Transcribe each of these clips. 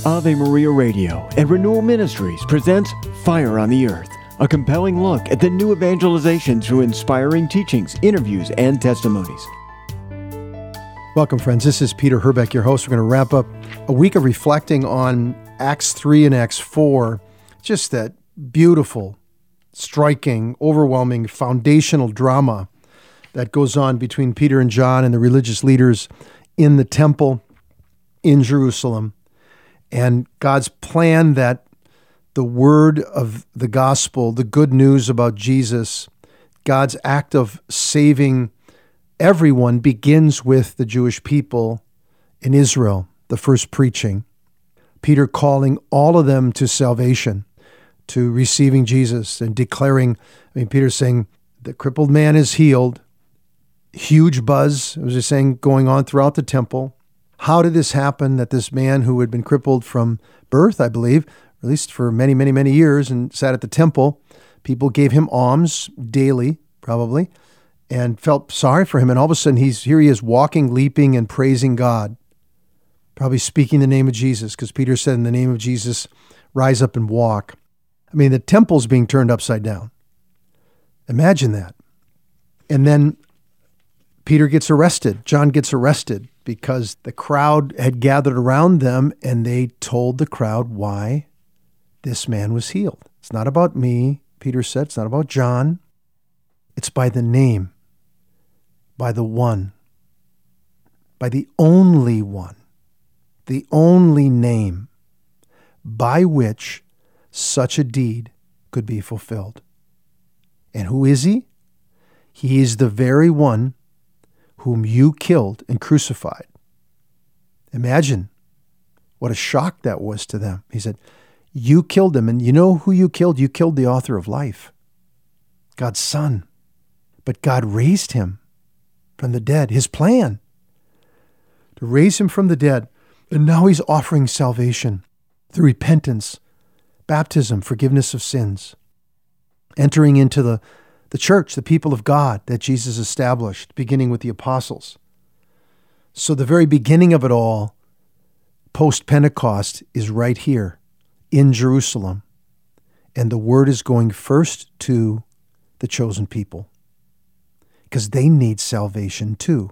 Ave Maria Radio and Renewal Ministries presents Fire on the Earth, a compelling look at the new evangelization through inspiring teachings, interviews, and testimonies. Welcome, friends. This is Peter Herbeck, your host. We're going to wrap up a week of reflecting on Acts 3 and Acts 4, just that beautiful, striking, overwhelming, foundational drama that goes on between Peter and John and the religious leaders in the temple in Jerusalem, and God's plan that the word of the gospel, the good news about Jesus, God's act of saving everyone begins with the Jewish people in Israel, the first preaching. Peter calling all of them to salvation, to receiving Jesus and declaring, Peter's saying, the crippled man is healed. Huge buzz, as I was saying, going on throughout the temple. How did this happen that this man who had been crippled from birth, I believe, at least for many, many, many years, and sat at the temple, people gave him alms daily, probably, and felt sorry for him. And all of a sudden, he is walking, leaping, and praising God, probably speaking the name of Jesus, because Peter said, in the name of Jesus, rise up and walk. The temple's being turned upside down. Imagine that. And then Peter gets arrested. John gets arrested because the crowd had gathered around them and they told the crowd why this man was healed. It's not about me, Peter said. It's not about John. It's by the name, by the one, by the only one, the only name by which such a deed could be fulfilled. And who is he? He is the very one whom you killed and crucified. Imagine what a shock that was to them. He said, you killed him, and you know who you killed? You killed the author of life, God's Son. But God raised him from the dead, his plan to raise him from the dead. And now he's offering salvation through repentance, baptism, forgiveness of sins, entering into the church, the people of God that Jesus established, beginning with the apostles. So the very beginning of it all, post-Pentecost, is right here in Jerusalem. And the word is going first to the chosen people because they need salvation too.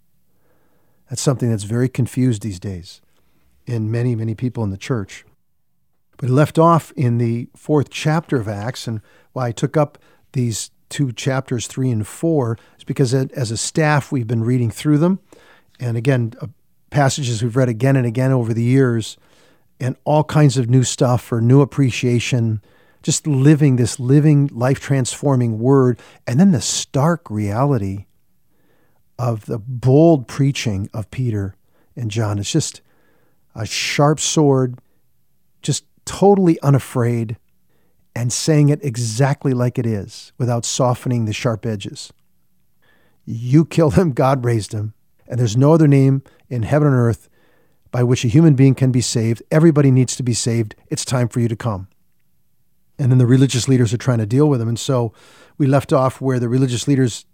That's something that's very confused these days in many, many people in the church. But it left off in the 4th chapter of Acts, and why I took up these 2 chapters, 3 and 4, is because as a staff, we've been reading through them. And again, passages we've read again and again over the years, and all kinds of new stuff or new appreciation, just living this life-transforming word. And then the stark reality of the bold preaching of Peter and John. It's just a sharp sword, just totally unafraid, and saying it exactly like it is without softening the sharp edges. You killed him, God raised him, and there's no other name in heaven and earth by which a human being can be saved. Everybody needs to be saved. It's time for you to come. And then the religious leaders are trying to deal with him. And so we left off where the religious leaders,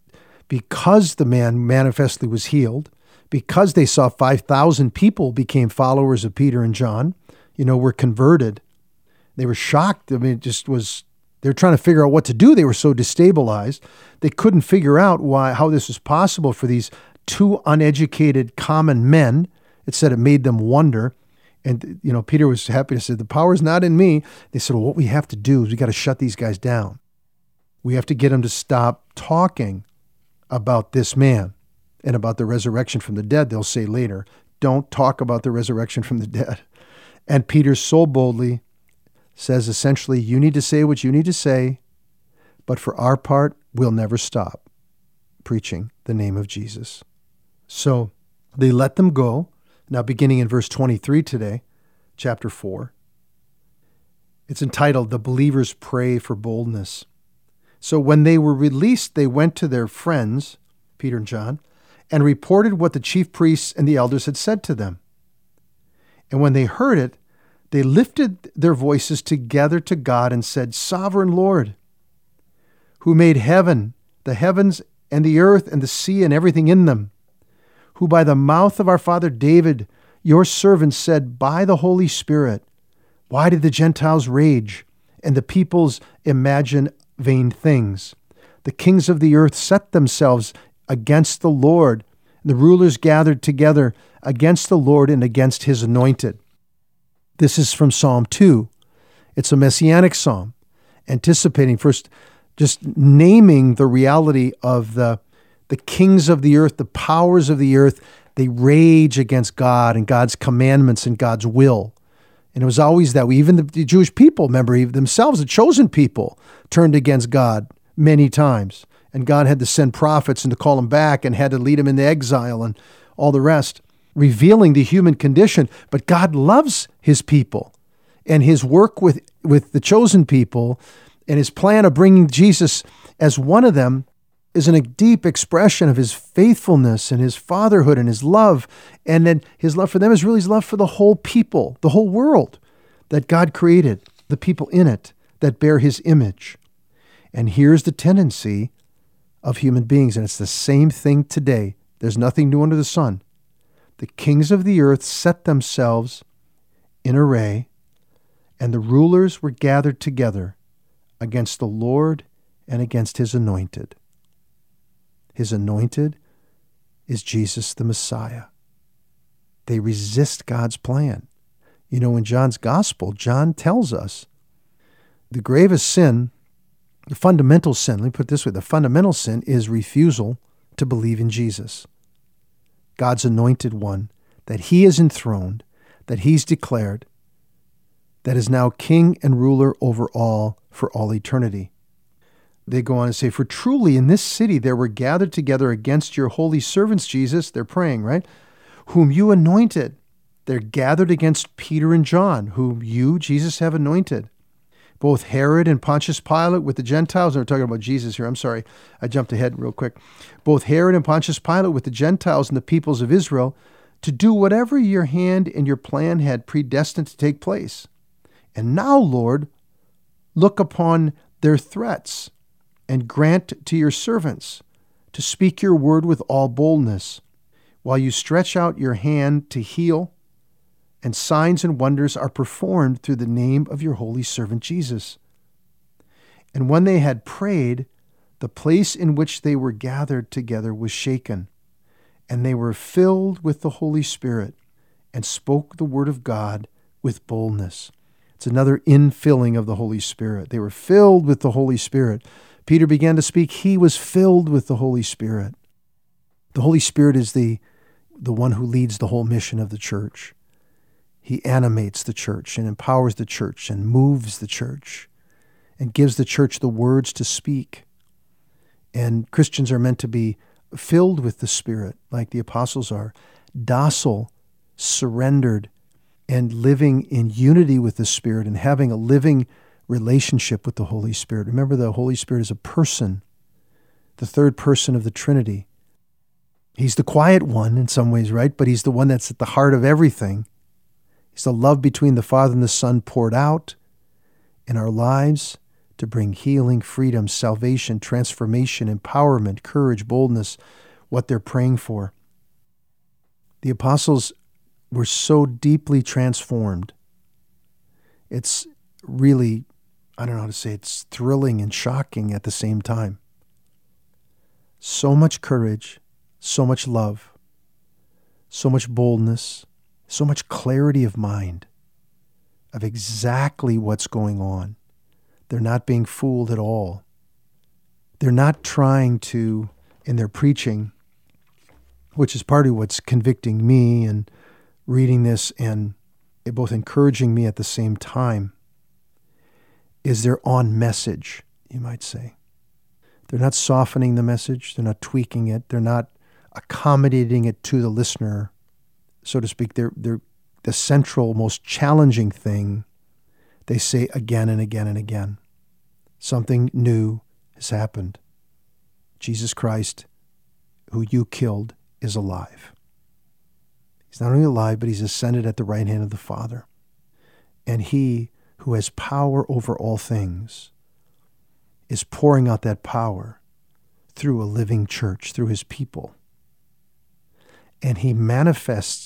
because the man manifestly was healed, because they saw 5,000 people became followers of Peter and John, were converted. They were shocked. They were trying to figure out what to do. They were so destabilized. They couldn't figure out how this was possible for these 2 uneducated common men. It said it made them wonder. And, Peter was happy to say, the power's not in me. They said, well, what we have to do is we got to shut these guys down. We have to get them to stop talking about this man and about the resurrection from the dead. They'll say later, don't talk about the resurrection from the dead. And Peter so boldly says, essentially, you need to say what you need to say, but for our part, we'll never stop preaching the name of Jesus. So they let them go. Now, beginning in verse 23 today, chapter 4, it's entitled, The Believers Pray for Boldness. So when they were released, they went to their friends, Peter and John, and reported what the chief priests and the elders had said to them. And when they heard it, they lifted their voices together to God and said, Sovereign Lord, who made heaven, the heavens and the earth and the sea and everything in them, who by the mouth of our father David Your servant said by the Holy Spirit, why did the Gentiles rage and the peoples imagine vain things? The kings of the earth set themselves against the Lord, and the rulers gathered together against the Lord and against his anointed. This is from Psalm 2. It's a messianic psalm, anticipating first, just naming the reality of the kings of the earth, the powers of the earth. They rage against God and God's commandments and God's will. And it was always that way. Even the Jewish people, remember, even themselves, the chosen people, turned against God many times. And God had to send prophets and to call them back and had to lead them into exile and all the rest, revealing the human condition. But God loves his people, and his work with the chosen people and his plan of bringing Jesus as one of them is a deep expression of his faithfulness and his fatherhood and his love. And then his love for them is really his love for the whole people, the whole world that God created, the people in it that bear his image. And here's the tendency of human beings, and it's the same thing today. There's nothing new under the sun. The kings of the earth set themselves in array, and the rulers were gathered together against the Lord and against his anointed. His anointed is Jesus the Messiah. They resist God's plan. You know, in John's gospel, John tells us the gravest sin, the fundamental sin, let me put it this way, the fundamental sin is refusal to believe in Jesus, God's anointed one, that he is enthroned, that he's declared, that is now king and ruler over all for all eternity. They go on to say, for truly in this city there were gathered together against your holy servants, Jesus, they're praying, right? Whom you anointed. They're gathered against Peter and John, whom you, Jesus, have anointed. Both Herod and Pontius Pilate with the Gentiles, and we're talking about Jesus here, I'm sorry, I jumped ahead real quick. Both Herod and Pontius Pilate with the Gentiles and the peoples of Israel to do whatever your hand and your plan had predestined to take place. And now, Lord, look upon their threats and grant to your servants to speak your word with all boldness, while you stretch out your hand to heal, and signs and wonders are performed through the name of your holy servant Jesus. And when they had prayed, the place in which they were gathered together was shaken, and they were filled with the Holy Spirit and spoke the word of God with boldness. It's another infilling of the Holy Spirit. They were filled with the Holy Spirit. Peter began to speak. He was filled with the Holy Spirit. The Holy Spirit is the one who leads the whole mission of the church. He animates the church and empowers the church and moves the church and gives the church the words to speak. And Christians are meant to be filled with the Spirit like the apostles are, docile, surrendered, and living in unity with the Spirit and having a living relationship with the Holy Spirit. Remember, the Holy Spirit is a person, the third person of the Trinity. He's the quiet one in some ways, right? But he's the one that's at the heart of everything. He's the love between the Father and the Son poured out in our lives to bring healing, freedom, salvation, transformation, empowerment, courage, boldness, what they're praying for. The apostles were so deeply transformed. It's really, I don't know how to say, it's thrilling and shocking at the same time. So much courage, so much love, so much boldness, so much clarity of mind of exactly what's going on. They're not being fooled at all. They're not trying to, in their preaching, which is part of what's convicting me and reading this and both encouraging me at the same time, is they're on message, you might say. They're not softening the message. They're not tweaking it. They're not accommodating it to the listener, so to speak. They're the central, most challenging thing they say again and again and again. Something new has happened. Jesus Christ, who you killed, is alive. He's not only alive, but he's ascended at the right hand of the Father. And he who has power over all things is pouring out that power through a living church, through his people. And he manifests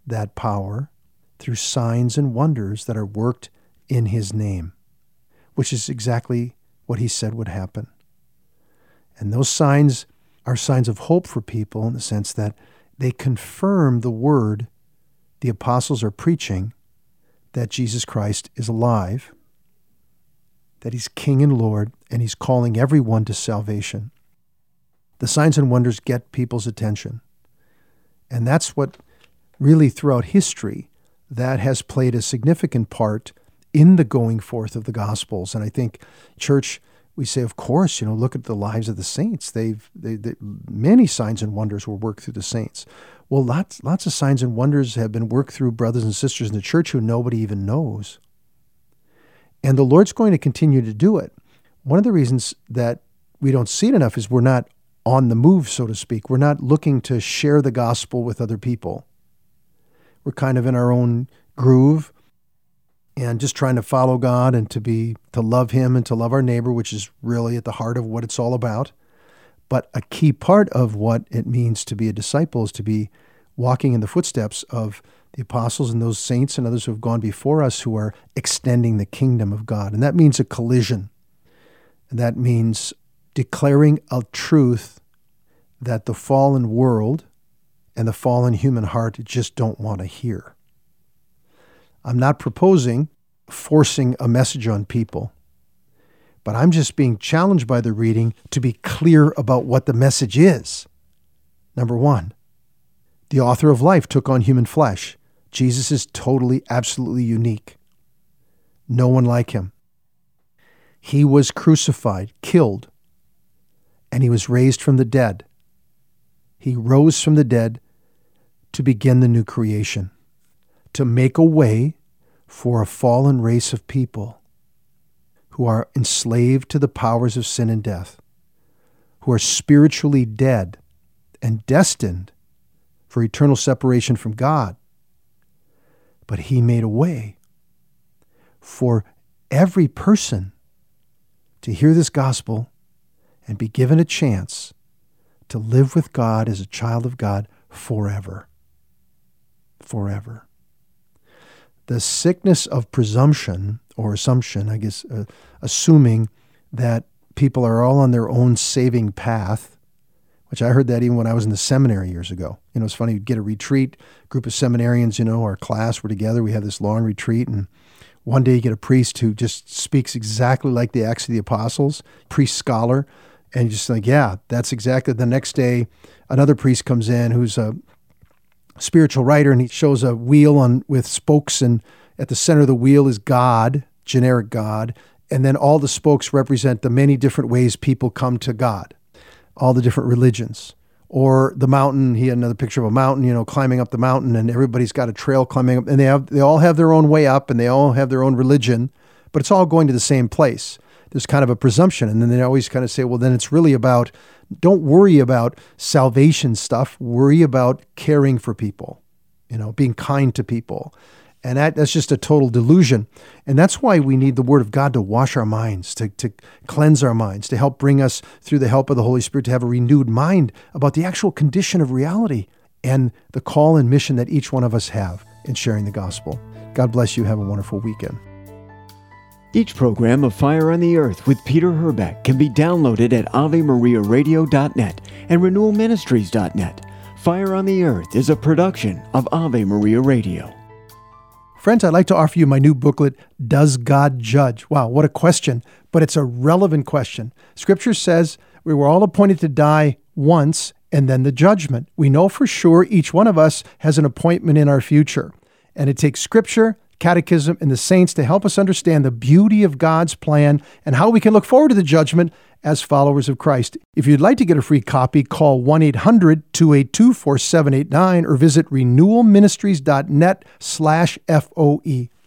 that power through signs and wonders that are worked in his name, which is exactly what he said would happen. And those signs are signs of hope for people in the sense that they confirm the word the apostles are preaching, that Jesus Christ is alive, that he's King and Lord, and he's calling everyone to salvation. The signs and wonders get people's attention. And that's what really throughout history, that has played a significant part in the going forth of the Gospels. And I think church, we say, of course, look at the lives of the saints. Many signs and wonders were worked through the saints. Well, lots of signs and wonders have been worked through brothers and sisters in the church who nobody even knows. And the Lord's going to continue to do it. One of the reasons that we don't see it enough is we're not on the move, so to speak. We're not looking to share the gospel with other people. We're kind of in our own groove and just trying to follow God and to love him and to love our neighbor, which is really at the heart of what it's all about. But a key part of what it means to be a disciple is to be walking in the footsteps of the apostles and those saints and others who have gone before us who are extending the kingdom of God. And that means a collision. And that means declaring a truth that the fallen world and the fallen human heart just don't want to hear. I'm not proposing forcing a message on people, but I'm just being challenged by the reading to be clear about what the message is. Number one, the author of life took on human flesh. Jesus is totally, absolutely unique. No one like him. He was crucified, killed, and he was raised from the dead. He rose from the dead to begin the new creation, to make a way for a fallen race of people who are enslaved to the powers of sin and death, who are spiritually dead and destined for eternal separation from God. But he made a way for every person to hear this gospel and be given a chance to live with God as a child of God forever. Forever. The sickness of presumption or assumption, I guess, assuming that people are all on their own saving path, which I heard that even when I was in the seminary years ago. It's funny, you'd get a retreat, group of seminarians, our class were together, we had this long retreat, and one day you get a priest who just speaks exactly like the Acts of the Apostles, priest scholar, and you're just like, yeah, that's exactly. The next day, another priest comes in who's a spiritual writer, and he shows a wheel with spokes, and at the center of the wheel is God, generic God, and then all the spokes represent the many different ways people come to God, all the different religions. Or the mountain, he had another picture of a mountain, climbing up the mountain, and everybody's got a trail climbing up, and they all have their own way up, and they all have their own religion, but it's all going to the same place. There's kind of a presumption, and then they always kind of say, well, then it's really about, don't worry about salvation stuff, worry about caring for people, being kind to people. And that's just a total delusion. And that's why we need the Word of God to wash our minds, to cleanse our minds, to help bring us, through the help of the Holy Spirit, to have a renewed mind about the actual condition of reality and the call and mission that each one of us have in sharing the gospel. God bless you. Have a wonderful weekend. Each program of Fire on the Earth with Peter Herbeck can be downloaded at AveMariaRadio.net and RenewalMinistries.net. Fire on the Earth is a production of Ave Maria Radio. Friends, I'd like to offer you my new booklet, Does God Judge? Wow, what a question, but it's a relevant question. Scripture says we were all appointed to die once and then the judgment. We know for sure each one of us has an appointment in our future. And it takes Scripture, Catechism, and the saints to help us understand the beauty of God's plan and how we can look forward to the judgment as followers of Christ. If you'd like to get a free copy, call 1-800-282-4789 or visit renewalministries.net/FOE.